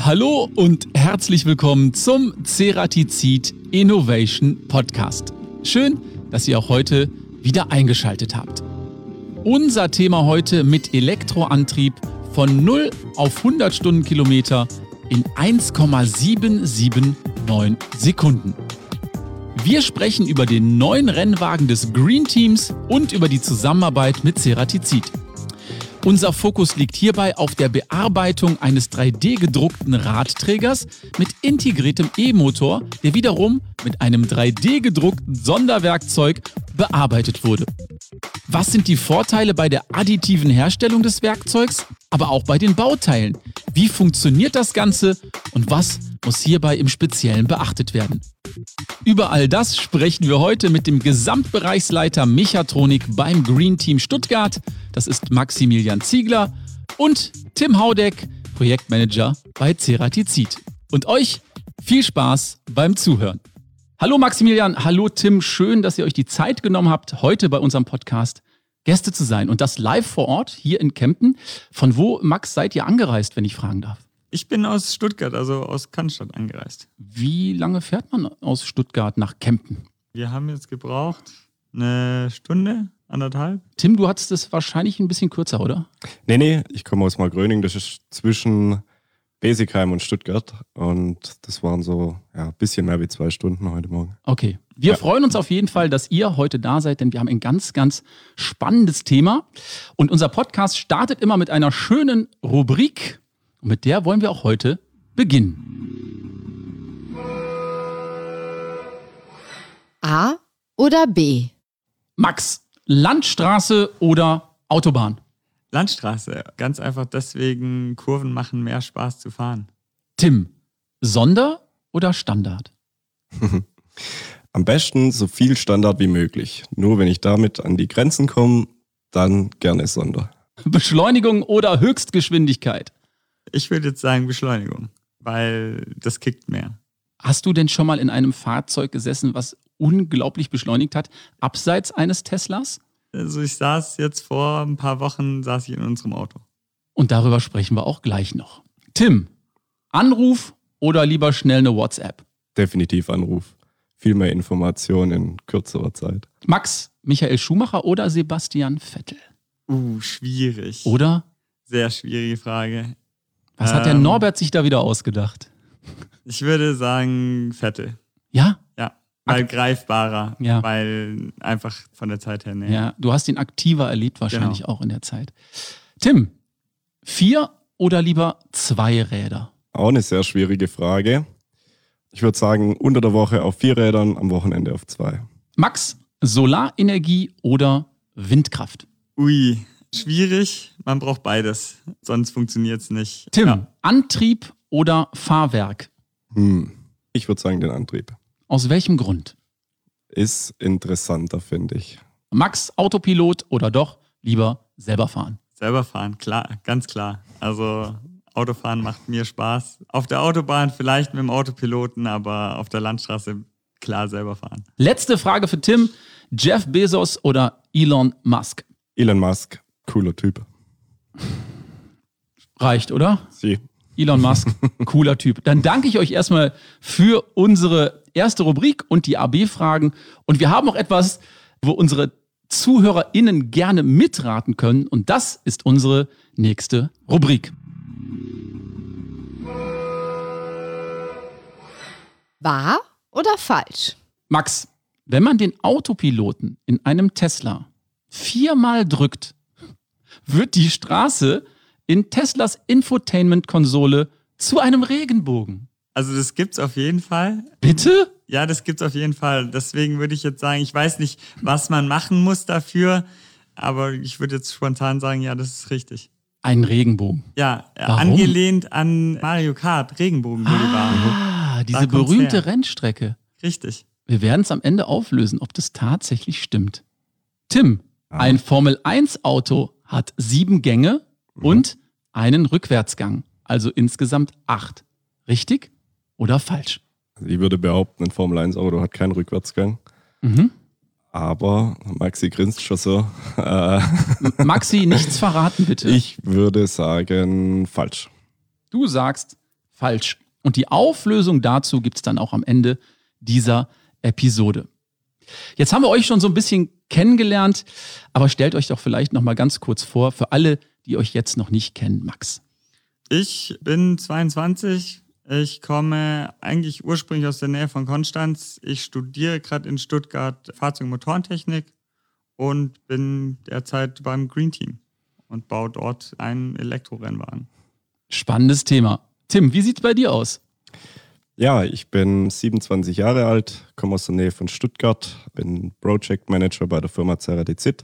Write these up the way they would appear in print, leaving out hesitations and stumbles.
Hallo und herzlich willkommen zum Ceratizid Innovation Podcast. Schön, dass ihr auch heute wieder eingeschaltet habt. Unser Thema heute mit Elektroantrieb von 0 auf 100 Stundenkilometer in 1,779 Sekunden. Wir sprechen über den neuen Rennwagen des Green Teams und über die Zusammenarbeit mit Ceratizid. Unser Fokus liegt hierbei auf der Bearbeitung eines 3D-gedruckten Radträgers mit integriertem E-Motor, der wiederum mit einem 3D-gedruckten Sonderwerkzeug bearbeitet wurde. Was sind die Vorteile bei der additiven Herstellung des Werkzeugs, aber auch bei den Bauteilen? Wie funktioniert das Ganze und was muss hierbei im Speziellen beachtet werden? Über all das sprechen wir heute mit dem Gesamtbereichsleiter Mechatronik beim Green Team Stuttgart. Das ist Maximilian Ziegler und Tim Haudeck, Projektmanager bei Ceratizid. Und euch viel Spaß beim Zuhören. Hallo Maximilian, hallo Tim, schön, dass ihr euch die Zeit genommen habt, heute bei unserem Podcast Gäste zu sein. Und das live vor Ort hier in Kempten. Von wo, Max, seid ihr angereist, wenn ich fragen darf? Ich bin aus Stuttgart, also aus Cannstatt angereist. Wie lange fährt man aus Stuttgart nach Kempten? Wir haben jetzt gebraucht eine Stunde, anderthalb. Tim, du hattest es wahrscheinlich ein bisschen kürzer, oder? Nee, ich komme aus Markgröning, das ist zwischen Besigheim und Stuttgart und das waren so ein bisschen mehr wie 2 Stunden heute Morgen. Okay, wir freuen uns auf jeden Fall, dass ihr heute da seid, denn wir haben ein ganz, ganz spannendes Thema und unser Podcast startet immer mit einer schönen Rubrik und mit der wollen wir auch heute beginnen. A oder B? Max, Landstraße oder Autobahn? Landstraße, ganz einfach deswegen, Kurven machen mehr Spaß zu fahren. Tim, Sonder oder Standard? Am besten so viel Standard wie möglich. Nur wenn ich damit an die Grenzen komme, dann gerne Sonder. Beschleunigung oder Höchstgeschwindigkeit? Ich würde jetzt sagen Beschleunigung, weil das kickt mehr. Hast du denn schon mal in einem Fahrzeug gesessen, was unglaublich beschleunigt hat, abseits eines Teslas? Also ich saß jetzt vor ein paar Wochen in unserem Auto. Und darüber sprechen wir auch gleich noch. Tim, Anruf oder lieber schnell eine WhatsApp? Definitiv Anruf. Viel mehr Informationen in kürzerer Zeit. Max, Michael Schumacher oder Sebastian Vettel? Schwierig. Oder? Sehr schwierige Frage. Was hat der Norbert sich da wieder ausgedacht? Ich würde sagen Vettel. Ja? Ja, weil greifbarer, Ja. weil einfach von der Zeit her näher. Ja, du hast ihn aktiver erlebt wahrscheinlich auch in der Zeit. Tim, 4 oder lieber 2 Räder? Auch eine sehr schwierige Frage. Ich würde sagen, unter der Woche auf 4 Rädern, am Wochenende auf 2. Max, Solarenergie oder Windkraft? Schwierig. Man braucht beides, sonst funktioniert es nicht. Tim, Ja. Antrieb oder Fahrwerk? Ich würde sagen, den Antrieb. Aus welchem Grund? Ist interessanter, finde ich. Max, Autopilot oder doch lieber selber fahren? Selber fahren, klar, ganz klar. Also Autofahren macht mir Spaß. Auf der Autobahn vielleicht mit dem Autopiloten, aber auf der Landstraße klar selber fahren. Letzte Frage für Tim. Jeff Bezos oder Elon Musk? Elon Musk, cooler Typ. Reicht, oder? Sie. Elon Musk, cooler Typ. Dann danke ich euch erstmal für unsere erste Rubrik und die AB-Fragen. Und wir haben noch etwas, wo unsere ZuhörerInnen gerne mitraten können. Und das ist unsere nächste Rubrik. Wahr oder falsch? Max, wenn man den Autopiloten in einem Tesla 4-mal drückt, wird die Straße in Teslas Infotainment-Konsole zu einem Regenbogen. Also das gibt's auf jeden Fall. Bitte? Ja, das gibt's auf jeden Fall. Deswegen würde ich jetzt sagen, ich weiß nicht, was man machen muss dafür, aber ich würde jetzt spontan sagen, ja, das ist richtig. Ein Regenbogen. Ja, Warum? angelehnt an Mario Kart, Regenbogen-Boulevard. Diese Da kommt's berühmte her. Rennstrecke. Richtig. Wir werden es am Ende auflösen, ob das tatsächlich stimmt. Tim, ein Formel-1-Auto hat 7 Gänge und einen Rückwärtsgang, also insgesamt 8. Richtig oder falsch? Also ich würde behaupten, ein Formel-1-Auto hat keinen Rückwärtsgang. Aber Maxi grinst schon so. Maxi, nichts verraten bitte. Ich würde sagen, falsch. Du sagst falsch. Und die Auflösung dazu gibt es dann auch am Ende dieser Episode. Jetzt haben wir euch schon so ein bisschen kennengelernt, aber stellt euch doch vielleicht noch mal ganz kurz vor, für alle, die euch jetzt noch nicht kennen. Max. Ich bin 22. Ich komme eigentlich ursprünglich aus der Nähe von Konstanz. Ich studiere gerade in Stuttgart Fahrzeug- und Motorentechnik und bin derzeit beim Green Team und baue dort einen Elektrorennwagen. Spannendes Thema. Tim, wie sieht's bei dir aus? Ja, ich bin 27 Jahre alt, komme aus der Nähe von Stuttgart, bin Project Manager bei der Firma Ceratizid.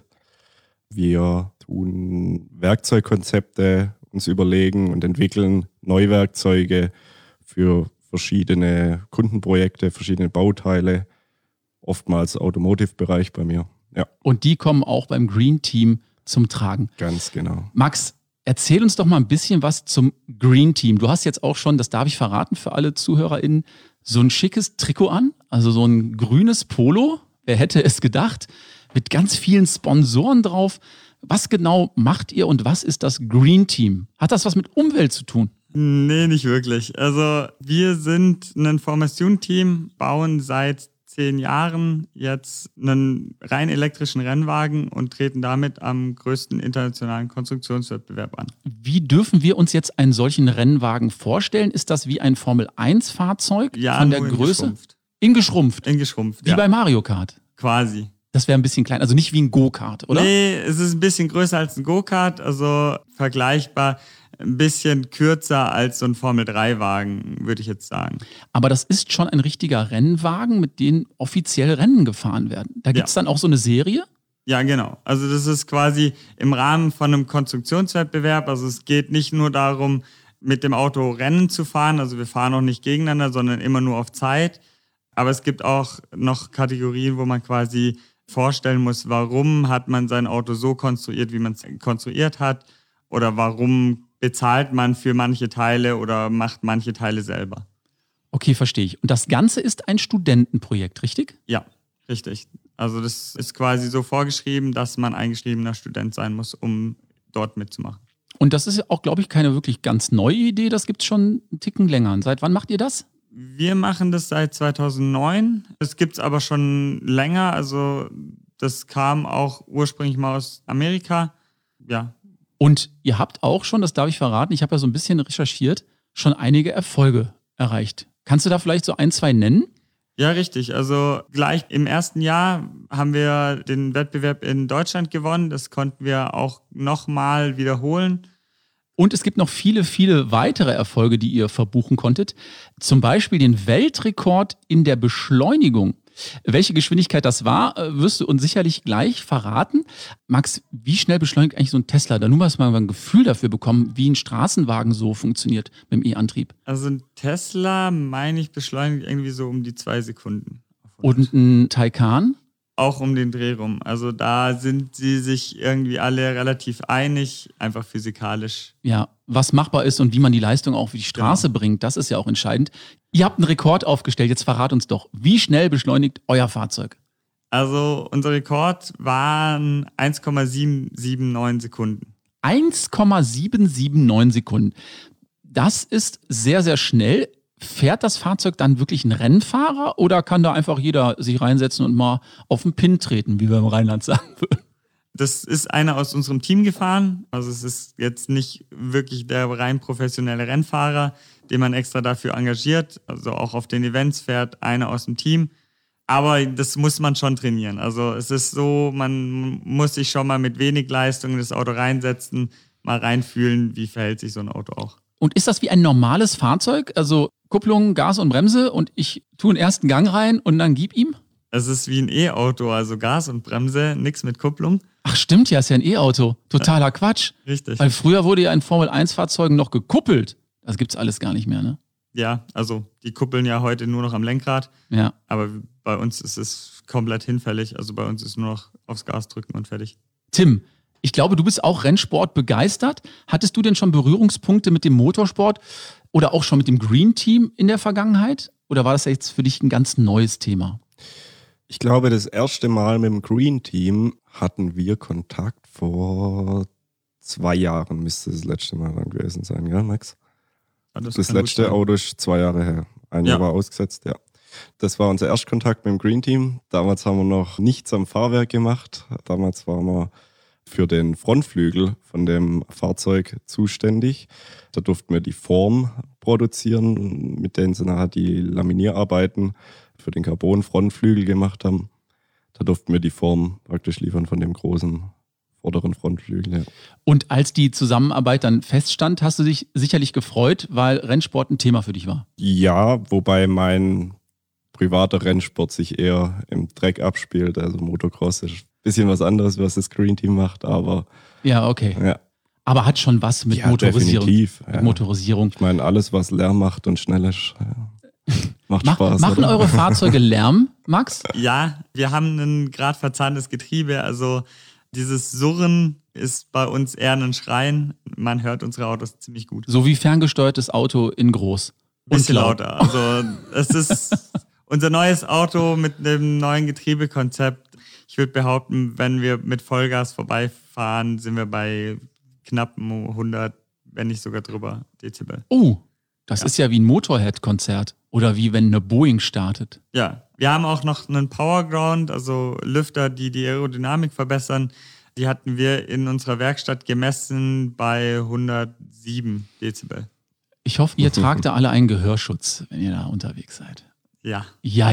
Wir tun Werkzeugkonzepte uns überlegen und entwickeln Neuwerkzeuge für verschiedene Kundenprojekte, verschiedene Bauteile, oftmals Automotive-Bereich bei mir. Ja, Und die kommen auch beim Green Team zum Tragen. ganz genau. Max, erzähl uns doch mal ein bisschen was zum Green Team. Du hast jetzt auch schon, das darf ich verraten für alle ZuhörerInnen, so ein schickes Trikot an, also so ein grünes Polo, wer hätte es gedacht, mit ganz vielen Sponsoren drauf. Was genau macht ihr und was ist das Green Team? Hat das was mit Umwelt zu tun? Nee, nicht wirklich. Also wir sind ein Formation-Team, bauen seit 10 Jahren jetzt einen rein elektrischen Rennwagen und treten damit am größten internationalen Konstruktionswettbewerb an. Wie dürfen wir uns jetzt einen solchen Rennwagen vorstellen? Ist das wie ein Formel-1-Fahrzeug Ja, von der nur Größe? in Geschrumpft. geschrumpft, Wie ja, bei Mario Kart. quasi. Das wäre ein bisschen klein, also nicht wie ein Go-Kart, oder? Nee, es ist ein bisschen größer als ein Go-Kart, also vergleichbar, ein bisschen kürzer als so ein Formel-3-Wagen, würde ich jetzt sagen. Aber das ist schon ein richtiger Rennwagen, mit dem offiziell Rennen gefahren werden. Da gibt es dann auch so eine Serie? Ja, genau. Also das ist quasi im Rahmen von einem Konstruktionswettbewerb. Also es geht nicht nur darum, mit dem Auto Rennen zu fahren. Also wir fahren auch nicht gegeneinander, sondern immer nur auf Zeit. Aber es gibt auch noch Kategorien, wo man quasi vorstellen muss, warum hat man sein Auto so konstruiert, wie man es konstruiert hat. Oder warum bezahlt man für manche Teile oder macht manche Teile selber. Okay, verstehe ich. Und das Ganze ist ein Studentenprojekt, richtig? Ja, richtig. Also das ist quasi so vorgeschrieben, dass man eingeschriebener Student sein muss, um dort mitzumachen. Und das ist auch, glaube ich, keine wirklich ganz neue Idee. Das gibt es schon einen Ticken länger. Seit wann macht ihr das? Wir machen das seit 2009. Das gibt es aber schon länger. Also das kam auch ursprünglich mal aus Amerika. Ja. Und ihr habt auch schon, das darf ich verraten, ich habe ja so ein bisschen recherchiert, schon einige Erfolge erreicht. Kannst du da vielleicht so 1, 2 nennen? Ja, richtig. Also gleich im ersten Jahr haben wir den Wettbewerb in Deutschland gewonnen. Das konnten wir auch nochmal wiederholen. Und es gibt noch viele, viele weitere Erfolge, die ihr verbuchen konntet. Zum Beispiel den Weltrekord in der Beschleunigung. Welche Geschwindigkeit das war, wirst du uns sicherlich gleich verraten. Max, wie schnell beschleunigt eigentlich so ein Tesla? Da nur mal ein Gefühl dafür bekommen, wie ein Straßenwagen so funktioniert mit dem E-Antrieb. Also ein Tesla, meine ich, beschleunigt irgendwie so um die 2 Sekunden. Und ein Taycan? Auch um den Dreh rum. Also da sind sie sich irgendwie alle relativ einig, einfach physikalisch. Ja, was machbar ist und wie man die Leistung auch für die Straße bringt, das ist ja auch entscheidend. Ihr habt einen Rekord aufgestellt, jetzt verrat uns doch, wie schnell beschleunigt euer Fahrzeug? Also unser Rekord waren 1,779 Sekunden. 1,779 Sekunden. Das ist sehr, sehr schnell. Fährt das Fahrzeug dann wirklich ein Rennfahrer oder kann da einfach jeder sich reinsetzen und mal auf den Pin treten, wie wir im Rheinland sagen würden? Das ist einer aus unserem Team gefahren. Also es ist jetzt nicht wirklich der rein professionelle Rennfahrer, den man extra dafür engagiert. Also auch auf den Events fährt einer aus dem Team. Aber das muss man schon trainieren. Also es ist so, man muss sich schon mal mit wenig Leistung in das Auto reinsetzen, mal reinfühlen, wie verhält sich so ein Auto auch. Und ist das wie ein normales Fahrzeug? Also Kupplung, Gas und Bremse und ich tue den ersten Gang rein und dann gib ihm? Es ist wie ein E-Auto, also Gas und Bremse, nichts mit Kupplung. Ach stimmt ja, ist ja ein E-Auto. Totaler Quatsch. Richtig. Weil früher wurde ja in Formel-1-Fahrzeugen noch gekuppelt. Das gibt's alles gar nicht mehr, ne? Ja, also die kuppeln ja heute nur noch am Lenkrad. Ja. Aber bei uns ist es komplett hinfällig. Also bei uns ist nur noch aufs Gas drücken und fertig. Tim, ich glaube, du bist auch Rennsport begeistert. Hattest du denn schon Berührungspunkte mit dem Motorsport oder auch schon mit dem Green Team in der Vergangenheit? Oder war das jetzt für dich ein ganz neues Thema? Ich glaube, das erste Mal mit dem Green Team hatten wir Kontakt vor 2 Jahren, müsste das letzte Mal dann gewesen sein, gell, Max? Das letzte Auto ist 2 Jahre her. Ein Jahr war ausgesetzt, ja. Das war unser Erstkontakt mit dem Green Team. Damals haben wir noch nichts am Fahrwerk gemacht. Damals waren wir für den Frontflügel von dem Fahrzeug zuständig. Da durften wir die Form produzieren, mit denen sie nachher die Laminierarbeiten für den Carbon-Frontflügel gemacht haben. Da durften wir die Form praktisch liefern von dem großen vorderen Frontflügel. Ja. Und als die Zusammenarbeit dann feststand, hast du dich sicherlich gefreut, weil Rennsport ein Thema für dich war. Ja, wobei mein privater Rennsport sich eher im Dreck abspielt. Also Motocross ist ein bisschen was anderes, was das Green Team macht, aber... Ja, okay. Ja. Aber hat schon was mit Motorisierung. Definitiv. Ja. Mit Motorisierung. Ich meine, alles, was Lärm macht und schnell ist, macht Spaß. Machen oder? eure Fahrzeuge Lärm, Max? Ja, wir haben ein gerade verzahntes Getriebe, also dieses Surren ist bei uns eher ein Schreien. Man hört unsere Autos ziemlich gut. So wie ferngesteuertes Auto in groß. Bisschen lauter. Also es ist unser neues Auto mit einem neuen Getriebekonzept. Ich würde behaupten, wenn wir mit Vollgas vorbeifahren, sind wir bei knappen 100, wenn nicht sogar drüber, Dezibel. Oh, das ist ja wie ein Motorhead-Konzert. Oder wie wenn eine Boeing startet. Ja, wir haben auch noch einen Powerground, also Lüfter, die die Aerodynamik verbessern. Die hatten wir in unserer Werkstatt gemessen bei 107 Dezibel. Ich hoffe, ihr tragt da alle einen Gehörschutz, wenn ihr da unterwegs seid. Ja. Ja.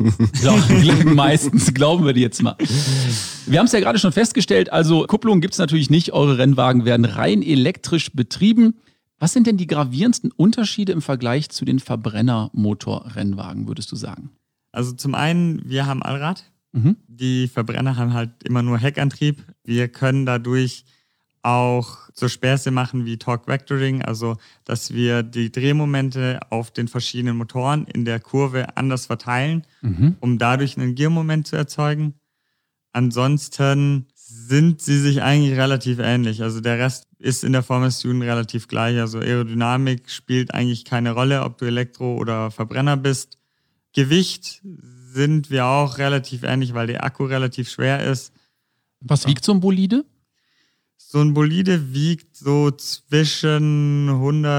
Meistens glauben wir die jetzt mal. Wir haben es ja gerade schon festgestellt, also Kupplung gibt es natürlich nicht. Eure Rennwagen werden rein elektrisch betrieben. Was sind denn die gravierendsten Unterschiede im Vergleich zu den Verbrennermotor-Rennwagen, würdest du sagen? Also zum einen, wir haben Allrad. Die Verbrenner haben halt immer nur Heckantrieb. Wir können dadurch auch so Späße machen wie Torque Vectoring, also dass wir die Drehmomente auf den verschiedenen Motoren in der Kurve anders verteilen, um dadurch einen Giermoment zu erzeugen. Ansonsten sind sie sich eigentlich relativ ähnlich. Also der Rest ist in der Formel Student relativ gleich. Also Aerodynamik spielt eigentlich keine Rolle, ob du Elektro- oder Verbrenner bist. Gewicht sind wir auch relativ ähnlich, weil der Akku relativ schwer ist. Was wiegt so ein Bolide? So ein Bolide wiegt so zwischen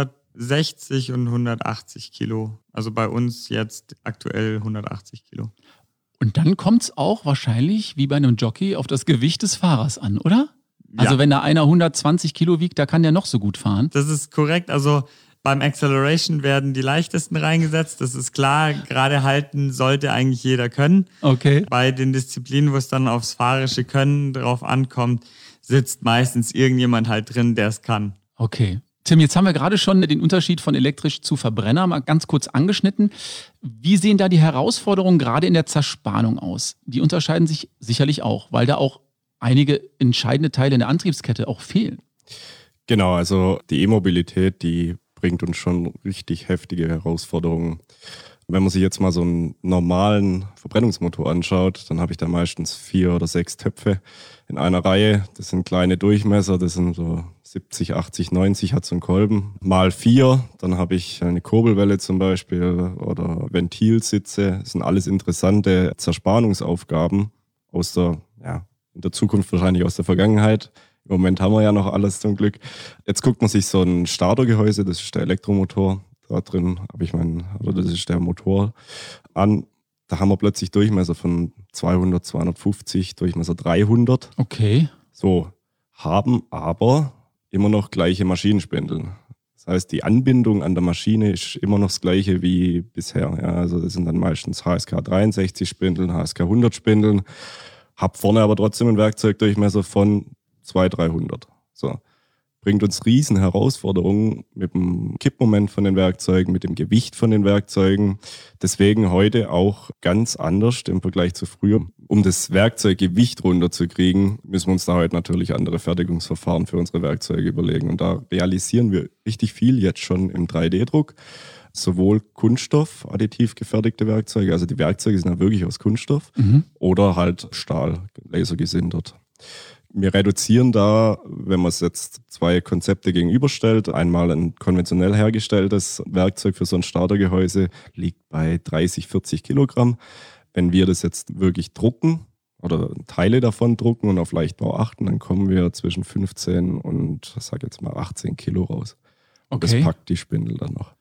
160 und 180 Kilo. Also bei uns jetzt aktuell 180 Kilo. Und dann kommt es auch wahrscheinlich, wie bei einem Jockey, auf das Gewicht des Fahrers an, oder? Also Ja. wenn da einer 120 Kilo wiegt, da kann der noch so gut fahren. Das ist korrekt. Also beim Acceleration werden die leichtesten reingesetzt. Das ist klar. Gerade halten sollte eigentlich jeder können. Okay. Bei den Disziplinen, wo es dann aufs fahrerische Können drauf ankommt, sitzt meistens irgendjemand halt drin, der es kann. Okay. Tim, jetzt haben wir gerade schon den Unterschied von elektrisch zu Verbrenner mal ganz kurz angeschnitten. Wie sehen da die Herausforderungen gerade in der Zerspannung aus? Die unterscheiden sich sicherlich auch, weil da auch einige entscheidende Teile in der Antriebskette auch fehlen. Genau, also die E-Mobilität, die bringt uns schon richtig heftige Herausforderungen. Wenn man sich jetzt mal so einen normalen Verbrennungsmotor anschaut, dann habe ich da meistens 4 oder 6 Töpfe in einer Reihe. Das sind kleine Durchmesser, das sind so 70, 80, 90 hat so ein Kolben. Mal 4, dann habe ich eine Kurbelwelle zum Beispiel oder Ventilsitze. Das sind alles interessante Zerspannungsaufgaben aus der, in der Zukunft wahrscheinlich aus der Vergangenheit. Im Moment haben wir ja noch alles zum Glück. Jetzt guckt man sich so ein Startergehäuse, das ist der Elektromotor. Da drin habe ich das ist der Motor an. Da haben wir plötzlich Durchmesser von 200, 250, Durchmesser 300. Okay. So, haben aber immer noch gleiche Maschinenspindel. Das heißt, die Anbindung an der Maschine ist immer noch das gleiche wie bisher. Ja, also das sind dann meistens HSK 63 Spindeln, HSK 100 Spindeln. Hab vorne aber trotzdem einen Werkzeugdurchmesser von 200, 300. So. Bringt uns riesen Herausforderungen mit dem Kippmoment von den Werkzeugen, mit dem Gewicht von den Werkzeugen. Deswegen heute auch ganz anders im Vergleich zu früher. Um das Werkzeuggewicht runterzukriegen, müssen wir uns da heute natürlich andere Fertigungsverfahren für unsere Werkzeuge überlegen. Und da realisieren wir richtig viel jetzt schon im 3D-Druck. Sowohl Kunststoff, additiv gefertigte Werkzeuge, also die Werkzeuge sind ja wirklich aus Kunststoff, oder halt Stahl, lasergesintert. Wir reduzieren da, wenn man es jetzt 2 Konzepte gegenüberstellt, einmal ein konventionell hergestelltes Werkzeug für so ein Startergehäuse liegt bei 30, 40 Kilogramm. Wenn wir das jetzt wirklich drucken oder Teile davon drucken und auf Leichtbau achten, dann kommen wir zwischen 15 und, sag jetzt mal, 18 Kilo raus. Und Okay. das packt die Spindel dann noch.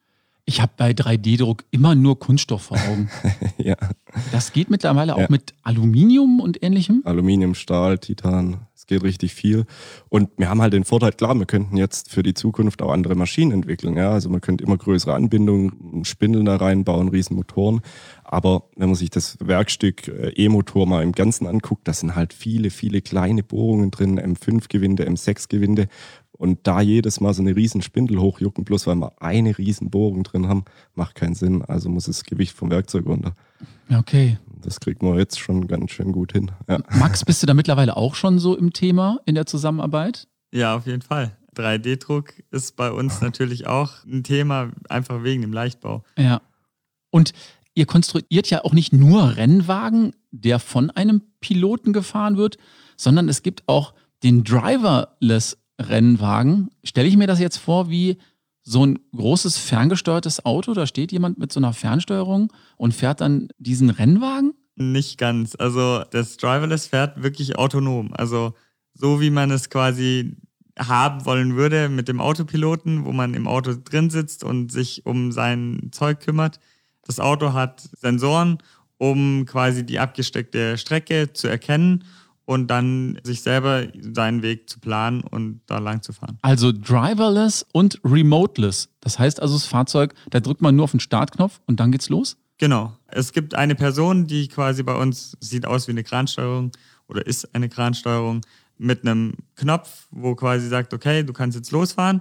Ich habe bei 3D-Druck immer nur Kunststoff vor Augen. Ja, Das geht mittlerweile auch Ja. mit Aluminium und Ähnlichem? Aluminium, Stahl, Titan, es geht richtig viel. Und wir haben halt den Vorteil, klar, wir könnten jetzt für die Zukunft auch andere Maschinen entwickeln. Ja? Also man könnte immer größere Anbindungen, Spindeln da reinbauen, riesen Motoren. Aber wenn man sich das Werkstück E-Motor mal im Ganzen anguckt, da sind halt viele, viele kleine Bohrungen drin, M5-Gewinde, M6-Gewinde. Und da jedes Mal so eine riesen Spindel hochjucken, bloß weil wir eine riesen Bohrung drin haben, macht keinen Sinn. Also muss das Gewicht vom Werkzeug runter. Okay. Das kriegt man jetzt schon ganz schön gut hin. Ja. Max, bist du da mittlerweile auch schon so im Thema in der Zusammenarbeit? Ja, auf jeden Fall. 3D-Druck ist bei uns natürlich auch ein Thema, einfach wegen dem Leichtbau. Ja. Und ihr konstruiert ja auch nicht nur Rennwagen, der von einem Piloten gefahren wird, sondern es gibt auch den Driverless Rennwagen. Stelle ich mir das jetzt vor wie so ein großes ferngesteuertes Auto? Da steht jemand mit so einer Fernsteuerung und fährt dann diesen Rennwagen? Nicht ganz. Also das Driverless fährt wirklich autonom. Also so wie man es quasi haben wollen würde mit dem Autopiloten, wo man im Auto drin sitzt und sich um sein Zeug kümmert. Das Auto hat Sensoren, um quasi die abgesteckte Strecke zu erkennen und dann sich selber seinen Weg zu planen und da lang zu fahren. Also driverless und remoteless. Das heißt also, das Fahrzeug, da drückt man nur auf den Startknopf und dann geht's los? Genau. Es gibt eine Person, die quasi bei uns sieht aus wie eine Kransteuerung oder ist eine Kransteuerung mit einem Knopf, wo quasi sagt, okay, du kannst jetzt losfahren.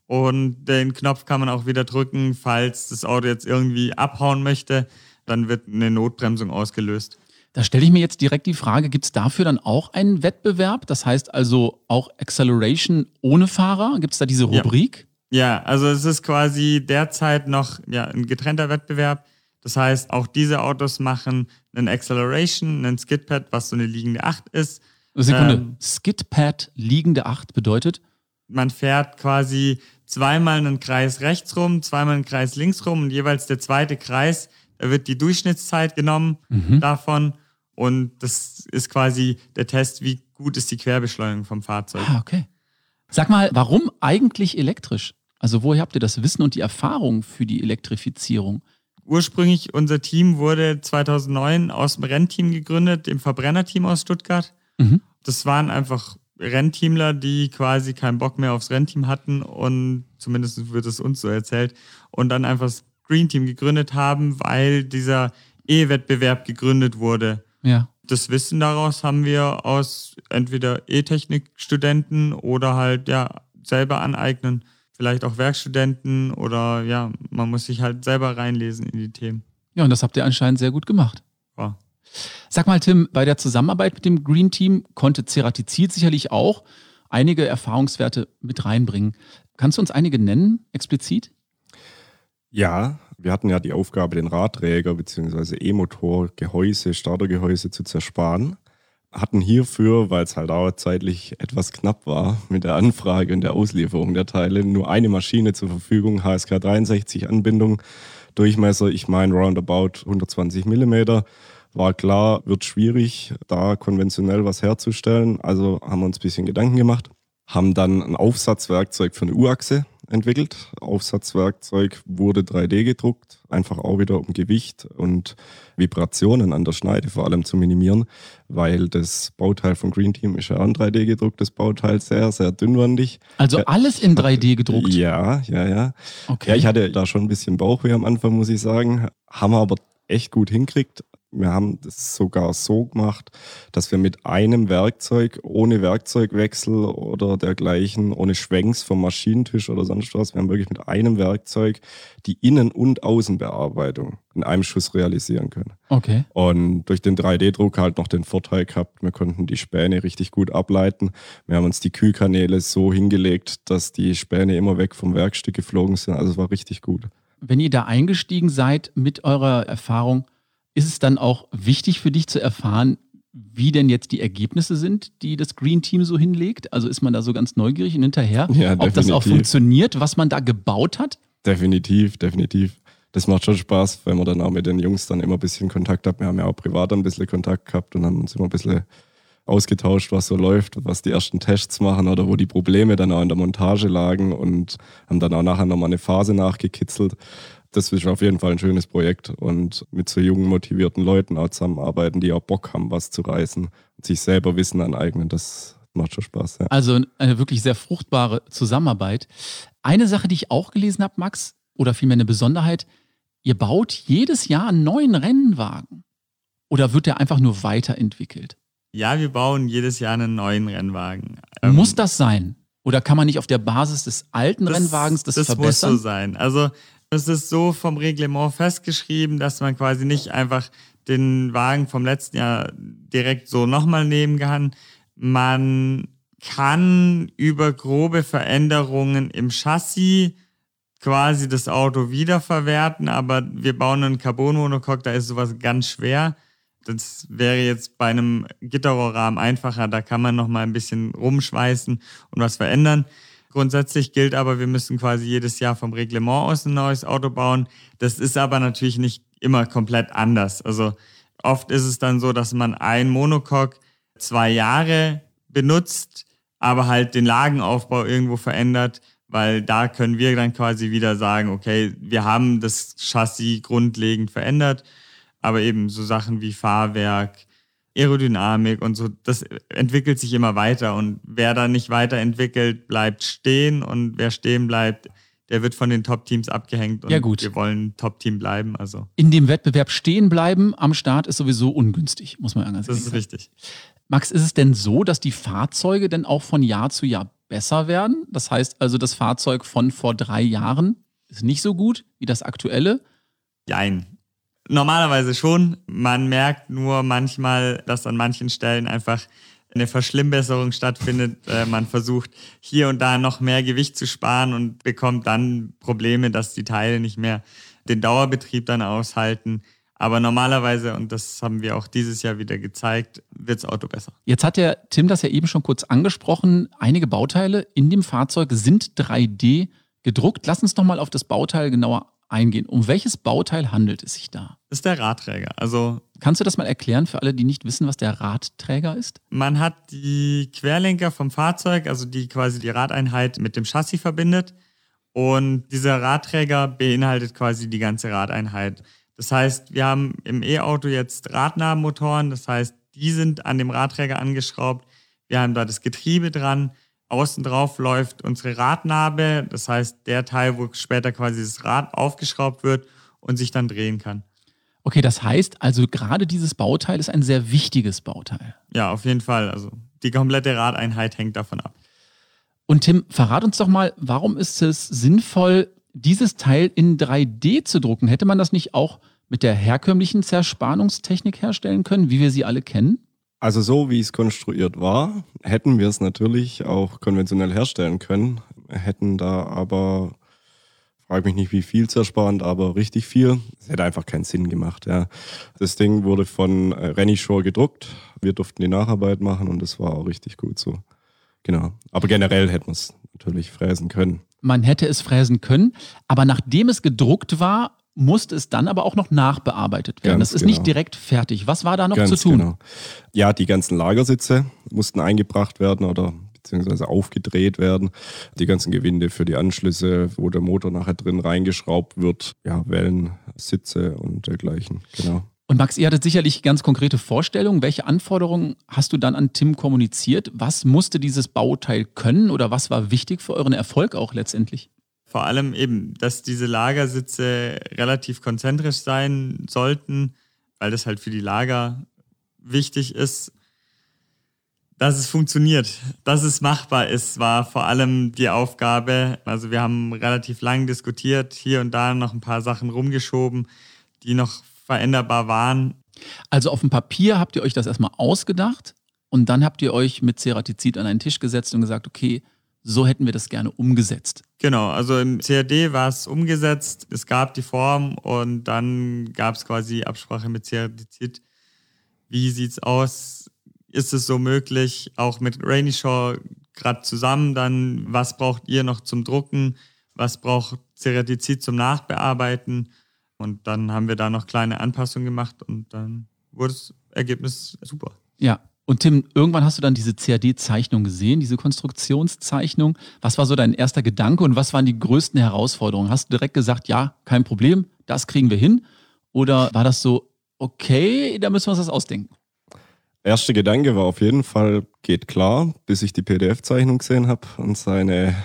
Und den Knopf kann man auch wieder drücken, falls das Auto jetzt irgendwie abhauen möchte. Dann wird eine Notbremsung ausgelöst. Da stelle ich mir jetzt direkt die Frage, gibt es dafür dann auch einen Wettbewerb? Das heißt also auch Acceleration ohne Fahrer? Gibt es da diese Rubrik? Ja, also es ist quasi derzeit noch ein getrennter Wettbewerb. Das heißt, auch diese Autos machen einen Acceleration, einen Skidpad, was so eine liegende 8 ist. Sekunde, Skidpad liegende 8 bedeutet? Man fährt quasi zweimal einen Kreis rechts rum, zweimal einen Kreis links rum und jeweils der zweite Kreis, da wird die Durchschnittszeit genommen davon. Und das ist quasi der Test, wie gut ist die Querbeschleunigung vom Fahrzeug. Ah, okay. Sag mal, warum eigentlich elektrisch? Also woher habt ihr das Wissen und die Erfahrung für die Elektrifizierung? Ursprünglich, unser Team wurde 2009 aus dem Rennteam gegründet, dem Verbrennerteam aus Stuttgart. Das waren einfach Rennteamler, die quasi keinen Bock mehr aufs Rennteam hatten und zumindest wird es uns so erzählt und dann einfach das Green Team gegründet haben, weil dieser E-Wettbewerb gegründet wurde. Ja. Das Wissen daraus haben wir aus entweder E-Technik-Studenten oder halt selber aneignen. Vielleicht auch Werkstudenten oder man muss sich halt selber reinlesen in die Themen. Ja, und das habt ihr anscheinend sehr gut gemacht. Ja. Sag mal, Tim, bei der Zusammenarbeit mit dem Green Team konnte Ceratizid sicherlich auch einige Erfahrungswerte mit reinbringen. Kannst du uns einige nennen, explizit? Ja, wir hatten ja die Aufgabe, den Radträger bzw. E-Motor-Gehäuse, Startergehäuse zu zersparen. Hatten hierfür, weil es halt auch zeitlich etwas knapp war mit der Anfrage und der Auslieferung der Teile, nur eine Maschine zur Verfügung, HSK 63 Anbindung, Durchmesser, ich meine roundabout 120 mm. War klar, wird schwierig, da konventionell was herzustellen. Also haben wir uns ein bisschen Gedanken gemacht. Haben dann ein Aufsatzwerkzeug für eine U-Achse entwickelt. Aufsatzwerkzeug wurde 3D gedruckt, einfach auch wieder um Gewicht und Vibrationen an der Schneide vor allem zu minimieren, weil das Bauteil von Green Team ist ja ein 3D gedrucktes Bauteil, sehr, sehr dünnwandig. Also alles in 3D gedruckt? Ja. Okay. Ja, ich hatte da schon ein bisschen Bauchweh am Anfang, muss ich sagen. Haben wir aber echt gut hinkriegt. Wir haben das sogar so gemacht, dass wir mit einem Werkzeug, ohne Werkzeugwechsel oder dergleichen, ohne Schwenks vom Maschinentisch oder sonst was, wir haben wirklich mit einem Werkzeug die Innen- und Außenbearbeitung in einem Schuss realisieren können. Okay. Und durch den 3D-Druck halt noch den Vorteil gehabt, wir konnten die Späne richtig gut ableiten. Wir haben uns die Kühlkanäle so hingelegt, dass die Späne immer weg vom Werkstück geflogen sind. Also es war richtig gut. Wenn ihr da eingestiegen seid mit eurer Erfahrung, ist es dann auch wichtig für dich zu erfahren, wie denn jetzt die Ergebnisse sind, die das Green Team so hinlegt? Also ist man da so ganz neugierig und hinterher, Ja, ob das auch funktioniert, was man da gebaut hat? Definitiv. Das macht schon Spaß, weil man dann auch mit den Jungs dann immer ein bisschen Kontakt hat. Wir haben ja auch privat ein bisschen Kontakt gehabt und haben uns immer ein bisschen ausgetauscht, was so läuft, was die ersten Tests machen oder wo die Probleme dann auch in der Montage lagen und haben dann auch nachher nochmal eine Phase nachgekitzelt. Das ist auf jeden Fall ein schönes Projekt und mit so jungen, motivierten Leuten auch zusammenarbeiten, die auch Bock haben, was zu reißen und sich selber Wissen aneignen, das macht schon Spaß. Ja. Also eine wirklich sehr fruchtbare Zusammenarbeit. Eine Sache, die ich auch gelesen habe, Max, oder vielmehr eine Besonderheit, ihr baut jedes Jahr einen neuen Rennwagen. Oder wird der einfach nur weiterentwickelt? Ja, wir bauen jedes Jahr einen neuen Rennwagen. Muss das sein? Oder kann man nicht auf der Basis des alten Rennwagens das verbessern? Das muss so sein. Also es ist so vom Reglement festgeschrieben, dass man quasi nicht einfach den Wagen vom letzten Jahr direkt so nochmal nehmen kann. Man kann über grobe Veränderungen im Chassis quasi das Auto wiederverwerten, aber wir bauen einen Carbon-Monocoque, da ist sowas ganz schwer. Das wäre jetzt bei einem Gitterrohrrahmen einfacher, da kann man nochmal ein bisschen rumschweißen und was verändern. Grundsätzlich gilt aber, wir müssen quasi jedes Jahr vom Reglement aus ein neues Auto bauen. Das ist aber natürlich nicht immer komplett anders. Also oft ist es dann so, dass man ein Monocoque 2 Jahre benutzt, aber halt den Lagenaufbau irgendwo verändert, weil da können wir dann quasi wieder sagen, okay, wir haben das Chassis grundlegend verändert, aber eben so Sachen wie Fahrwerk, Aerodynamik und so, das entwickelt sich immer weiter und wer da nicht weiterentwickelt, bleibt stehen und wer stehen bleibt, der wird von den Top-Teams abgehängt und ja, gut. Wir wollen Top-Team bleiben. Also. In dem Wettbewerb stehen bleiben am Start ist sowieso ungünstig, muss man ganz ehrlich sagen. Das ist richtig. Max, ist es denn so, dass die Fahrzeuge denn auch von Jahr zu Jahr besser werden? Das heißt also, das Fahrzeug von vor 3 Jahren ist nicht so gut wie das aktuelle? Jein. Normalerweise schon. Man merkt nur manchmal, dass an manchen Stellen einfach eine Verschlimmbesserung stattfindet. Man versucht hier und da noch mehr Gewicht zu sparen und bekommt dann Probleme, dass die Teile nicht mehr den Dauerbetrieb dann aushalten. Aber normalerweise, und das haben wir auch dieses Jahr wieder gezeigt, wird das Auto besser. Jetzt hat der Tim das ja eben schon kurz angesprochen. Einige Bauteile in dem Fahrzeug sind 3D gedruckt. Lass uns doch mal auf das Bauteil genauer eingehen. Um welches Bauteil handelt es sich da? Das ist der Radträger. Also kannst du das mal erklären für alle, die nicht wissen, was der Radträger ist? Man hat die Querlenker vom Fahrzeug, also die quasi die Radeinheit mit dem Chassis verbindet. Und dieser Radträger beinhaltet quasi die ganze Radeinheit. Das heißt, wir haben im E-Auto jetzt Radnabenmotoren, das heißt, die sind an dem Radträger angeschraubt. Wir haben da das Getriebe dran. Außen drauf läuft unsere Radnabe, das heißt der Teil, wo später quasi das Rad aufgeschraubt wird und sich dann drehen kann. Okay, das heißt also gerade dieses Bauteil ist ein sehr wichtiges Bauteil. Ja, auf jeden Fall. Also die komplette Radeinheit hängt davon ab. Und Tim, verrat uns doch mal, warum ist es sinnvoll, dieses Teil in 3D zu drucken? Hätte man das nicht auch mit der herkömmlichen Zerspannungstechnik herstellen können, wie wir sie alle kennen? Also so wie es konstruiert war, hätten wir es natürlich auch konventionell herstellen können, hätten da aber, frage mich nicht wie viel zerspannt, aber richtig viel. Es hätte einfach keinen Sinn gemacht. Ja. Das Ding wurde von Renishaw gedruckt, wir durften die Nacharbeit machen und das war auch richtig gut so. Genau, aber generell hätten wir es natürlich fräsen können. Man hätte es fräsen können, aber nachdem es gedruckt war, musste es dann aber auch noch nachbearbeitet werden. Ganz das ist genau. Nicht direkt fertig. Was war da noch Ganz zu tun? Genau. Ja, die ganzen Lagersitze mussten eingebracht werden oder beziehungsweise aufgedreht werden. Die ganzen Gewinde für die Anschlüsse, wo der Motor nachher drin reingeschraubt wird. Ja, Wellen, Sitze und dergleichen. Genau. Und Max, ihr hattet sicherlich ganz konkrete Vorstellungen. Welche Anforderungen hast du dann an Tim kommuniziert? Was musste dieses Bauteil können oder was war wichtig für euren Erfolg auch letztendlich? Vor allem eben, dass diese Lagersitze relativ konzentrisch sein sollten, weil das halt für die Lager wichtig ist. Dass es funktioniert, dass es machbar ist, war vor allem die Aufgabe. Also wir haben relativ lang diskutiert, hier und da noch ein paar Sachen rumgeschoben, die noch veränderbar waren. Also auf dem Papier habt ihr euch das erstmal ausgedacht und dann habt ihr euch mit Ceratizid an einen Tisch gesetzt und gesagt, okay, so hätten wir das gerne umgesetzt. Genau, also im CAD war es umgesetzt, es gab die Form und dann gab es quasi Absprache mit Ceratizid. Wie sieht's aus? Ist es so möglich, auch mit Renishaw gerade zusammen dann, was braucht ihr noch zum Drucken, was braucht Ceratizid zum Nachbearbeiten? Und dann haben wir da noch kleine Anpassungen gemacht und dann wurde das Ergebnis super. Ja, Und Tim, irgendwann hast du dann diese CAD-Zeichnung gesehen, diese Konstruktionszeichnung. Was war so dein erster Gedanke und was waren die größten Herausforderungen? Hast du direkt gesagt, ja, kein Problem, das kriegen wir hin? Oder war das so, okay, da müssen wir uns das ausdenken? Erster Gedanke war auf jeden Fall, geht klar, bis ich die PDF-Zeichnung gesehen habe und seine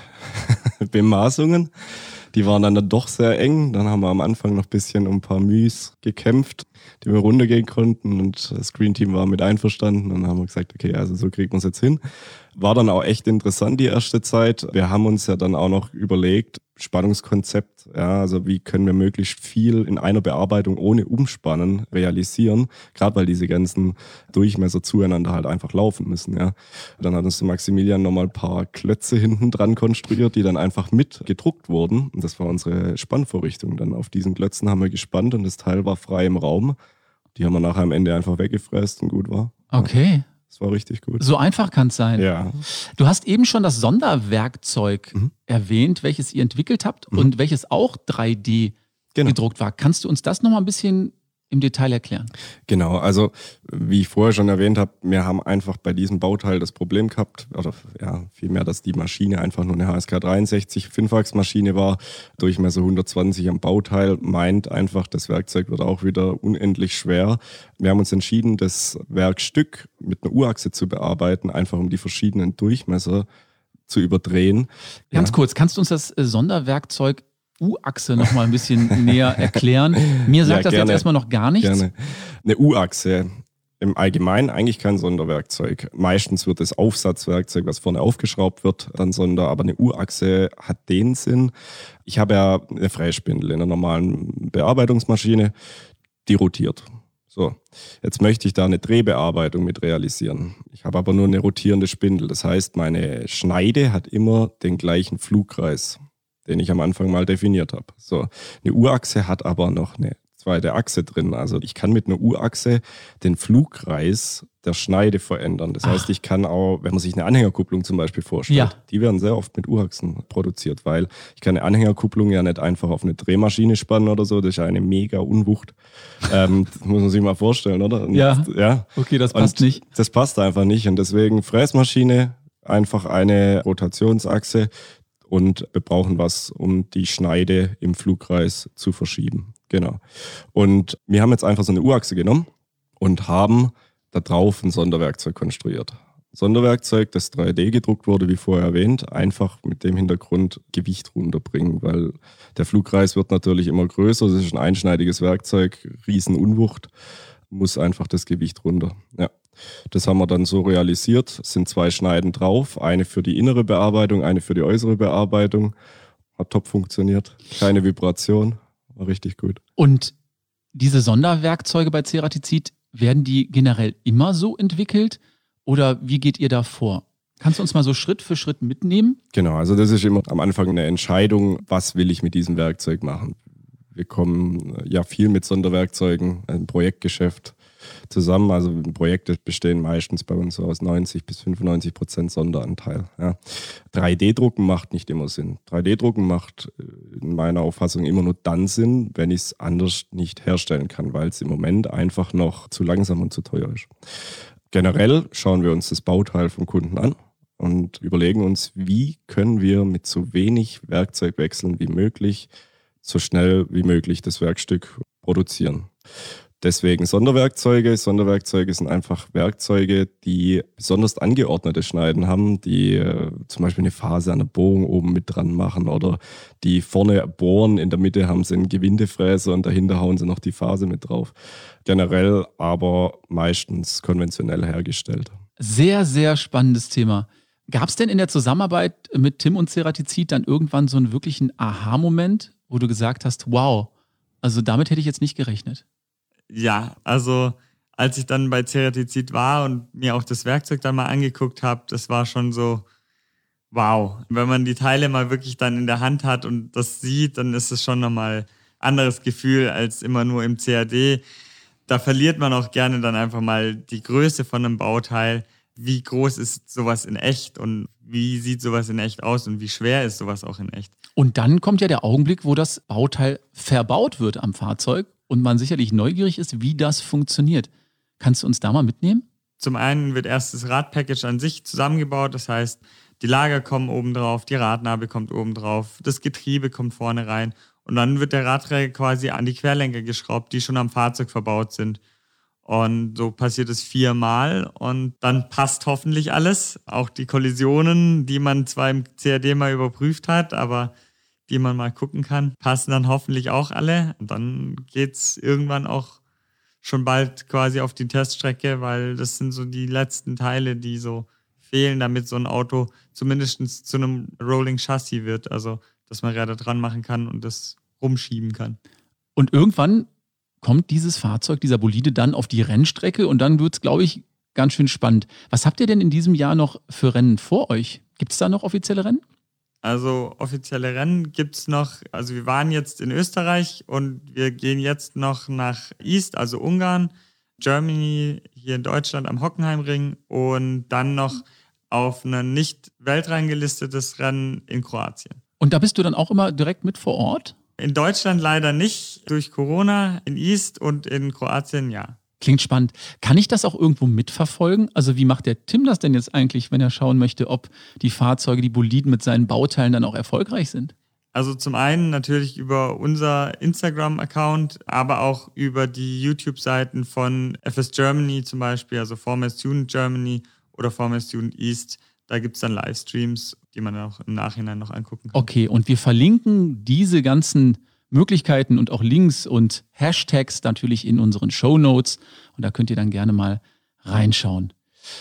Bemaßungen. Die waren dann doch sehr eng. Dann haben wir am Anfang noch ein bisschen um ein paar Mühs gekämpft, die wir runtergehen konnten. Und das Green Team war mit einverstanden. Und dann haben wir gesagt, okay, also so kriegt man es jetzt hin. War dann auch echt interessant die erste Zeit. Wir haben uns ja dann auch noch überlegt, Spannungskonzept, ja, also wie können wir möglichst viel in einer Bearbeitung ohne Umspannen realisieren, gerade weil diese ganzen Durchmesser zueinander halt einfach laufen müssen, ja. Dann hat uns der Maximilian nochmal ein paar Klötze hinten dran konstruiert, die dann einfach mit gedruckt wurden und das war unsere Spannvorrichtung. Dann auf diesen Klötzen haben wir gespannt und das Teil war frei im Raum. Die haben wir nachher am Ende einfach weggefräst und gut war. Okay. Das war richtig gut. So einfach kann es sein. Ja. Du hast eben schon das Sonderwerkzeug erwähnt, welches ihr entwickelt habt und welches auch 3D gedruckt war. Kannst du uns das nochmal ein bisschen im Detail erklären? Genau, also wie ich vorher schon erwähnt habe, wir haben einfach bei diesem Bauteil das Problem gehabt, oder ja, vielmehr, dass die Maschine einfach nur eine HSK 63 Fünfachsmaschine war, Durchmesser 120 am Bauteil, meint einfach, das Werkzeug wird auch wieder unendlich schwer. Wir haben uns entschieden, das Werkstück mit einer U-Achse zu bearbeiten, einfach um die verschiedenen Durchmesser zu überdrehen. Ganz kurz, kannst du uns das Sonderwerkzeug U-Achse noch mal ein bisschen näher erklären? Mir sagt das jetzt erstmal noch gar nichts. Gerne. Eine U-Achse im Allgemeinen eigentlich kein Sonderwerkzeug. Meistens wird das Aufsatzwerkzeug, was vorne aufgeschraubt wird, dann Sonder. Aber eine U-Achse hat den Sinn. Ich habe ja eine Frässpindel in einer normalen Bearbeitungsmaschine, die rotiert. So, jetzt möchte ich da eine Drehbearbeitung mit realisieren. Ich habe aber nur eine rotierende Spindel. Das heißt, meine Schneide hat immer den gleichen Flugkreis, den ich am Anfang mal definiert habe. So, eine U-Achse hat aber noch eine zweite Achse drin. Also ich kann mit einer U-Achse den Flugkreis der Schneide verändern. Das heißt, ich kann auch, wenn man sich eine Anhängerkupplung zum Beispiel vorstellt, die werden sehr oft mit U-Achsen produziert, weil ich kann eine Anhängerkupplung ja nicht einfach auf eine Drehmaschine spannen oder so. Das ist ja eine mega Unwucht. Das muss man sich mal vorstellen, oder? Und, ja. Okay, das passt nicht. Das passt einfach nicht. Und deswegen Fräsmaschine, einfach eine Rotationsachse. Und wir brauchen was, um die Schneide im Flugkreis zu verschieben. Genau. Und wir haben jetzt einfach so eine U-Achse genommen und haben da drauf ein Sonderwerkzeug konstruiert. Sonderwerkzeug, das 3D gedruckt wurde, wie vorher erwähnt, einfach mit dem Hintergrund Gewicht runterbringen, weil der Flugkreis wird natürlich immer größer, das ist ein einschneidiges Werkzeug, Riesenunwucht, muss einfach das Gewicht runter. Ja. Das haben wir dann so realisiert. Es sind 2 Schneiden drauf. Eine für die innere Bearbeitung, eine für die äußere Bearbeitung. Hat top funktioniert. Keine Vibration. War richtig gut. Und diese Sonderwerkzeuge bei Ceratizid, werden die generell immer so entwickelt? Oder wie geht ihr da vor? Kannst du uns mal so Schritt für Schritt mitnehmen? Genau, also das ist immer am Anfang eine Entscheidung, was will ich mit diesem Werkzeug machen. Wir kommen ja viel mit Sonderwerkzeugen im Projektgeschäft zusammen. Also Projekte bestehen meistens bei uns so aus 90-95% Sonderanteil. Ja. 3D-Drucken macht nicht immer Sinn. 3D-Drucken macht in meiner Auffassung immer nur dann Sinn, wenn ich es anders nicht herstellen kann, weil es im Moment einfach noch zu langsam und zu teuer ist. Generell schauen wir uns das Bauteil vom Kunden an und überlegen uns, wie können wir mit so wenig Werkzeugwechseln wie möglich so schnell wie möglich das Werkstück produzieren. Deswegen Sonderwerkzeuge. Sonderwerkzeuge sind einfach Werkzeuge, die besonders angeordnete Schneiden haben, die zum Beispiel eine Phase an der Bohrung oben mit dran machen oder die vorne bohren, in der Mitte haben sie einen Gewindefräser und dahinter hauen sie noch die Phase mit drauf. Generell aber meistens konventionell hergestellt. Sehr, sehr spannendes Thema. Gab es denn in der Zusammenarbeit mit Tim und Ceratizid dann irgendwann so einen wirklichen Aha-Moment, wo du gesagt hast, wow, also damit hätte ich jetzt nicht gerechnet? Ja, also als ich dann bei Ceratizid war und mir auch das Werkzeug dann mal angeguckt habe, das war schon so, wow. Wenn man die Teile mal wirklich dann in der Hand hat und das sieht, dann ist es schon nochmal ein anderes Gefühl als immer nur im CAD. Da verliert man auch gerne dann einfach mal die Größe von einem Bauteil. Wie groß ist sowas in echt und wie sieht sowas in echt aus und wie schwer ist sowas auch in echt? Und dann kommt ja der Augenblick, wo das Bauteil verbaut wird am Fahrzeug und man sicherlich neugierig ist, wie das funktioniert. Kannst du uns da mal mitnehmen? Zum einen wird erst das Radpackage an sich zusammengebaut, das heißt, die Lager kommen oben drauf, die Radnabe kommt oben drauf, das Getriebe kommt vorne rein und dann wird der Radträger quasi an die Querlenker geschraubt, die schon am Fahrzeug verbaut sind. Und so passiert es 4-mal und dann passt hoffentlich alles. Auch die Kollisionen, die man zwar im CAD mal überprüft hat, aber die man mal gucken kann, passen dann hoffentlich auch alle. Und dann geht's irgendwann auch schon bald quasi auf die Teststrecke, weil das sind so die letzten Teile, die so fehlen, damit so ein Auto zumindest zu einem Rolling Chassis wird. Also, dass man Räder dran machen kann und das rumschieben kann. Und irgendwann kommt dieses Fahrzeug, dieser Bolide, dann auf die Rennstrecke und dann wird es, glaube ich, ganz schön spannend. Was habt ihr denn in diesem Jahr noch für Rennen vor euch? Gibt es da noch offizielle Rennen? Also offizielle Rennen gibt es noch, also wir waren jetzt in Österreich und wir gehen jetzt noch nach East, also Ungarn, Germany, hier in Deutschland am Hockenheimring und dann noch auf ein nicht weltreingelistetes Rennen in Kroatien. Und da bist du dann auch immer direkt mit vor Ort? In Deutschland leider nicht, durch Corona, in East und in Kroatien ja. Klingt spannend. Kann ich das auch irgendwo mitverfolgen? Also wie macht der Tim das denn jetzt eigentlich, wenn er schauen möchte, ob die Fahrzeuge, die Boliden mit seinen Bauteilen dann auch erfolgreich sind? Also zum einen natürlich über unser Instagram-Account, aber auch über die YouTube-Seiten von FS Germany zum Beispiel, also Formel Student Germany oder Formel Student East. Da gibt es dann Livestreams, die man auch im Nachhinein noch angucken kann. Okay, und wir verlinken diese ganzen Möglichkeiten und auch Links und Hashtags natürlich in unseren Shownotes. Und da könnt ihr dann gerne mal reinschauen.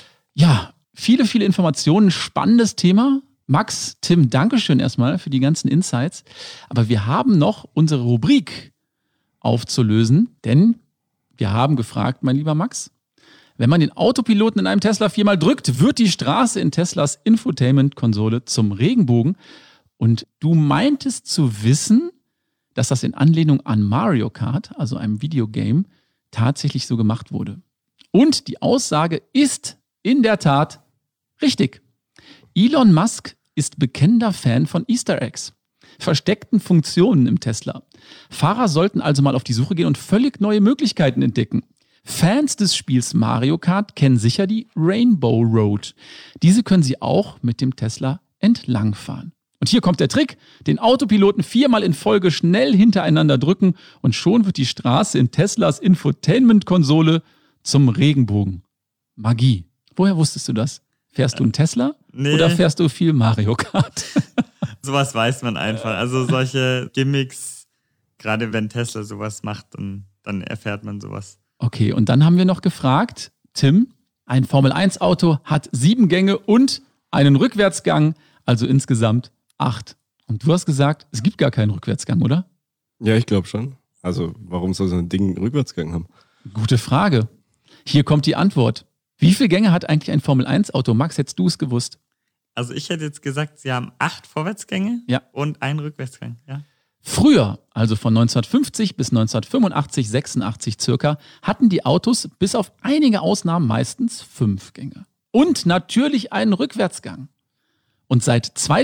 Ja, viele Informationen, spannendes Thema. Max, Tim, Dankeschön erstmal für die ganzen Insights. Aber wir haben noch unsere Rubrik aufzulösen, denn wir haben gefragt, mein lieber Max, wenn man den Autopiloten in einem Tesla 4-mal drückt, wird die Straße in Teslas Infotainment-Konsole zum Regenbogen. Und du meintest zu wissen, dass das in Anlehnung an Mario Kart, also einem Videogame, tatsächlich so gemacht wurde. Und die Aussage ist in der Tat richtig. Elon Musk ist bekennender Fan von Easter Eggs, versteckten Funktionen im Tesla. Fahrer sollten also mal auf die Suche gehen und völlig neue Möglichkeiten entdecken. Fans des Spiels Mario Kart kennen sicher die Rainbow Road. Diese können sie auch mit dem Tesla entlangfahren. Und hier kommt der Trick, den Autopiloten 4-mal in Folge schnell hintereinander drücken und schon wird die Straße in Teslas Infotainment-Konsole zum Regenbogen. Magie. Woher wusstest du das? Fährst du einen Tesla oder fährst du viel Mario Kart? Sowas weiß man einfach. Also solche Gimmicks, gerade wenn Tesla sowas macht, dann erfährt man sowas. Okay, und dann haben wir noch gefragt, Tim, ein Formel-1-Auto hat 7 Gänge und einen Rückwärtsgang, also insgesamt 8. Und du hast gesagt, es gibt gar keinen Rückwärtsgang, oder? Ja, ich glaube schon. Also warum soll so ein Ding einen Rückwärtsgang haben? Gute Frage. Hier kommt die Antwort. Wie viele Gänge hat eigentlich ein Formel-1-Auto? Max, hättest du es gewusst? Also ich hätte jetzt gesagt, sie haben 8 Vorwärtsgänge und einen Rückwärtsgang. Ja. Früher, also von 1950 bis 1985, 86 circa, hatten die Autos bis auf einige Ausnahmen meistens 5 Gänge. Und natürlich einen Rückwärtsgang. Und seit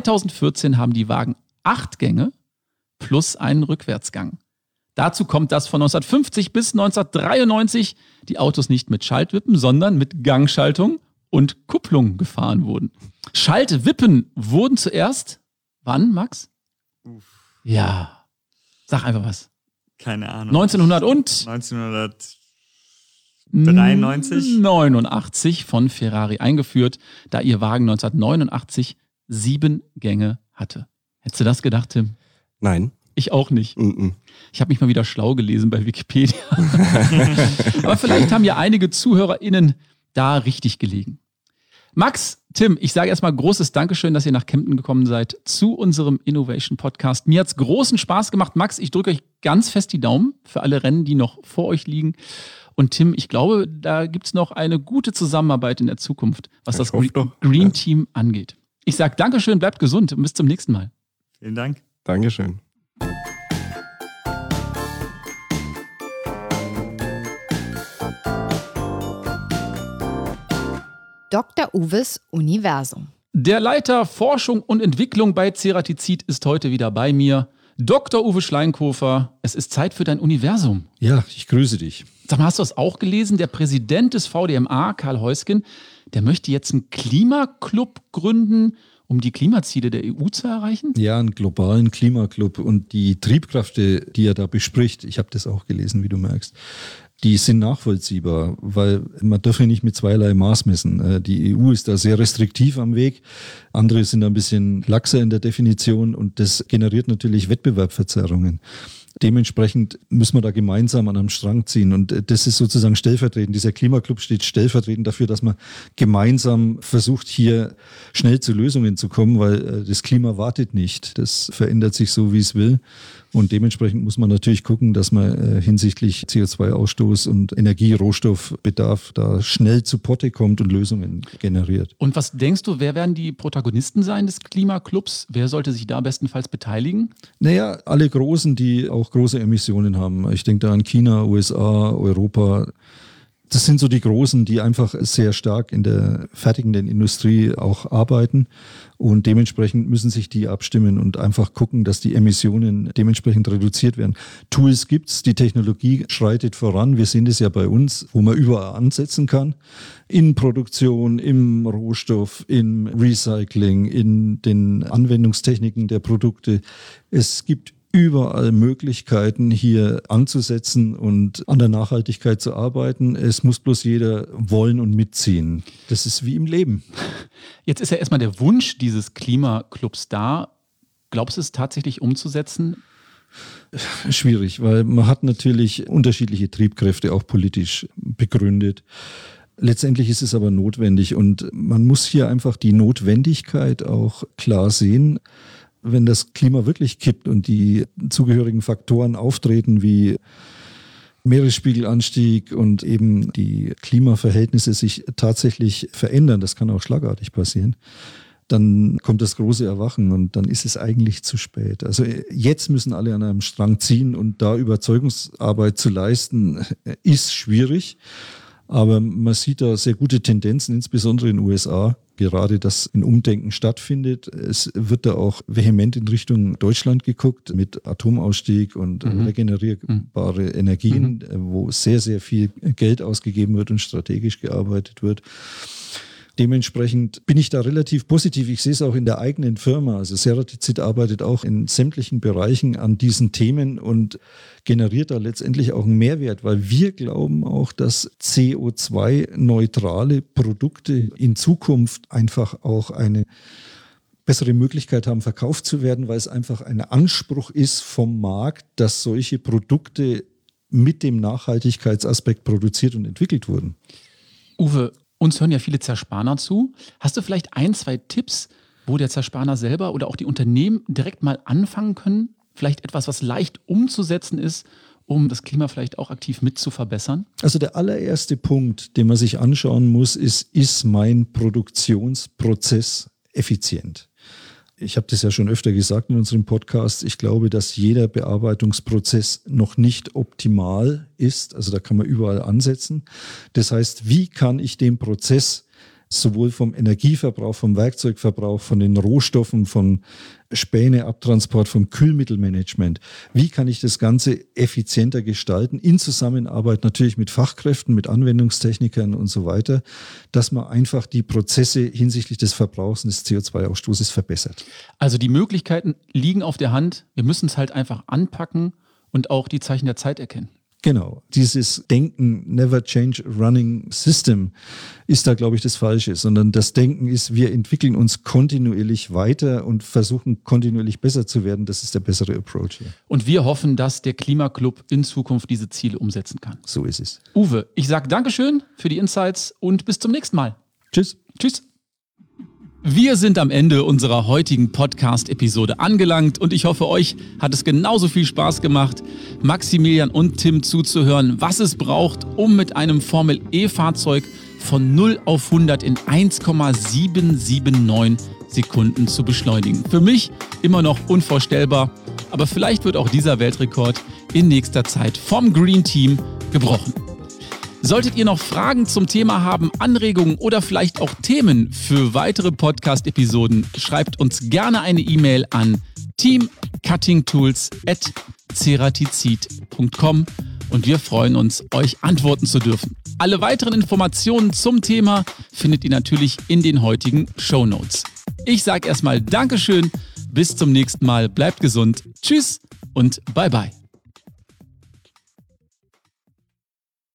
2014 haben die Wagen 8 Gänge plus einen Rückwärtsgang. Dazu kommt, dass von 1950 bis 1993 die Autos nicht mit Schaltwippen, sondern mit Gangschaltung und Kupplung gefahren wurden. Schaltwippen wurden zuerst, wann, Max? Ja, sag einfach was. Keine Ahnung. 1989 von Ferrari eingeführt, da ihr Wagen 1989 7 Gänge hatte. Hättest du das gedacht, Tim? Nein. Ich auch nicht. Mm-mm. Ich habe mich mal wieder schlau gelesen bei Wikipedia. Aber vielleicht haben ja einige ZuhörerInnen da richtig gelegen. Max, Tim, ich sage erstmal großes Dankeschön, dass ihr nach Kempten gekommen seid zu unserem Innovation Podcast. Mir hat es großen Spaß gemacht. Max, ich drücke euch ganz fest die Daumen für alle Rennen, die noch vor euch liegen. Und Tim, ich glaube, da gibt es noch eine gute Zusammenarbeit in der Zukunft, was das Green Team angeht. Ich sage Dankeschön, bleibt gesund und bis zum nächsten Mal. Vielen Dank. Dankeschön. Dr. Uwes Universum. Der Leiter Forschung und Entwicklung bei Ceratizid ist heute wieder bei mir. Dr. Uwe Schleinkofer, es ist Zeit für dein Universum. Ja, ich grüße dich. Sag mal, hast du das auch gelesen? Der Präsident des VDMA, Karl Heusgen, der möchte jetzt einen Klimaclub gründen, um die Klimaziele der EU zu erreichen? Ja, einen globalen Klimaclub. Und die Triebkräfte, die er da bespricht, ich habe das auch gelesen, wie du merkst, die sind nachvollziehbar, weil man darf ja nicht mit zweierlei Maß messen. Die EU ist da sehr restriktiv am Weg, andere sind da ein bisschen laxer in der Definition und das generiert natürlich Wettbewerbsverzerrungen. Dementsprechend müssen wir da gemeinsam an einem Strang ziehen und das ist sozusagen stellvertretend. Dieser Klimaclub steht stellvertretend dafür, dass man gemeinsam versucht, hier schnell zu Lösungen zu kommen, weil das Klima wartet nicht. Das verändert sich so, wie es will. Und dementsprechend muss man natürlich gucken, dass man hinsichtlich CO2-Ausstoß und Energie-Rohstoffbedarf da schnell zu Potte kommt und Lösungen generiert. Und was denkst du, wer werden die Protagonisten sein des Klimaclubs? Wer sollte sich da bestenfalls beteiligen? Naja, alle Großen, die auch große Emissionen haben. Ich denke da an China, USA, Europa. Das sind so die Großen, die einfach sehr stark in der fertigenden Industrie auch arbeiten und dementsprechend müssen sich die abstimmen und einfach gucken, dass die Emissionen dementsprechend reduziert werden. Tools gibt's, die Technologie schreitet voran. Wir sehen das ja bei uns, wo man überall ansetzen kann. In Produktion, im Rohstoff, im Recycling, in den Anwendungstechniken der Produkte. Es gibt überall Möglichkeiten, hier anzusetzen und an der Nachhaltigkeit zu arbeiten. Es muss bloß jeder wollen und mitziehen. Das ist wie im Leben. Jetzt ist ja erstmal der Wunsch dieses Klimaclubs da. Glaubst du, es tatsächlich umzusetzen? Schwierig, weil man hat natürlich unterschiedliche Triebkräfte, auch politisch begründet. Letztendlich ist es aber notwendig und man muss hier einfach die Notwendigkeit auch klar sehen. Wenn das Klima wirklich kippt und die zugehörigen Faktoren auftreten wie Meeresspiegelanstieg und eben die Klimaverhältnisse sich tatsächlich verändern, das kann auch schlagartig passieren, dann kommt das große Erwachen und dann ist es eigentlich zu spät. Also jetzt müssen alle an einem Strang ziehen und da Überzeugungsarbeit zu leisten, ist schwierig. Aber man sieht da sehr gute Tendenzen, insbesondere in den USA, gerade dass ein Umdenken stattfindet. Es wird da auch vehement in Richtung Deutschland geguckt mit Atomausstieg und regenerierbare Energien, wo sehr, sehr viel Geld ausgegeben wird und strategisch gearbeitet wird. Dementsprechend bin ich da relativ positiv. Ich sehe es auch in der eigenen Firma. Also Ceratizid arbeitet auch in sämtlichen Bereichen an diesen Themen und generiert da letztendlich auch einen Mehrwert, weil wir glauben auch, dass CO2-neutrale Produkte in Zukunft einfach auch eine bessere Möglichkeit haben, verkauft zu werden, weil es einfach ein Anspruch ist vom Markt, dass solche Produkte mit dem Nachhaltigkeitsaspekt produziert und entwickelt wurden. Uwe, uns hören ja viele Zerspaner zu. Hast du vielleicht 1, 2 Tipps, wo der Zerspaner selber oder auch die Unternehmen direkt mal anfangen können? Vielleicht etwas, was leicht umzusetzen ist, um das Klima vielleicht auch aktiv mit zu verbessern? Also der allererste Punkt, den man sich anschauen muss, ist mein Produktionsprozess effizient? Ich habe das ja schon öfter gesagt in unserem Podcast. Ich glaube, dass jeder Bearbeitungsprozess noch nicht optimal ist. Also da kann man überall ansetzen. Das heißt, wie kann ich den Prozess sowohl vom Energieverbrauch, vom Werkzeugverbrauch, von den Rohstoffen, vom Späneabtransport, vom Kühlmittelmanagement, wie kann ich das Ganze effizienter gestalten, in Zusammenarbeit natürlich mit Fachkräften, mit Anwendungstechnikern und so weiter, dass man einfach die Prozesse hinsichtlich des Verbrauchs und des CO2-Ausstoßes verbessert. Also die Möglichkeiten liegen auf der Hand, wir müssen es halt einfach anpacken und auch die Zeichen der Zeit erkennen. Genau, dieses Denken, never change running system, ist da, glaube ich, das Falsche, sondern das Denken ist, wir entwickeln uns kontinuierlich weiter und versuchen kontinuierlich besser zu werden. Das ist der bessere Approach hier. Und wir hoffen, dass der Klimaclub in Zukunft diese Ziele umsetzen kann. So ist es. Uwe, ich sage Dankeschön für die Insights und bis zum nächsten Mal. Tschüss. Tschüss. Wir sind am Ende unserer heutigen Podcast-Episode angelangt und ich hoffe, euch hat es genauso viel Spaß gemacht, Maximilian und Tim zuzuhören, was es braucht, um mit einem Formel-E-Fahrzeug von 0 auf 100 in 1,779 Sekunden zu beschleunigen. Für mich immer noch unvorstellbar, aber vielleicht wird auch dieser Weltrekord in nächster Zeit vom Green Team gebrochen. Solltet ihr noch Fragen zum Thema haben, Anregungen oder vielleicht auch Themen für weitere Podcast-Episoden, schreibt uns gerne eine E-Mail an teamcuttingtools@ceratizid.com und wir freuen uns, euch antworten zu dürfen. Alle weiteren Informationen zum Thema findet ihr natürlich in den heutigen Shownotes. Ich sage erstmal Dankeschön, bis zum nächsten Mal, bleibt gesund, tschüss und bye bye.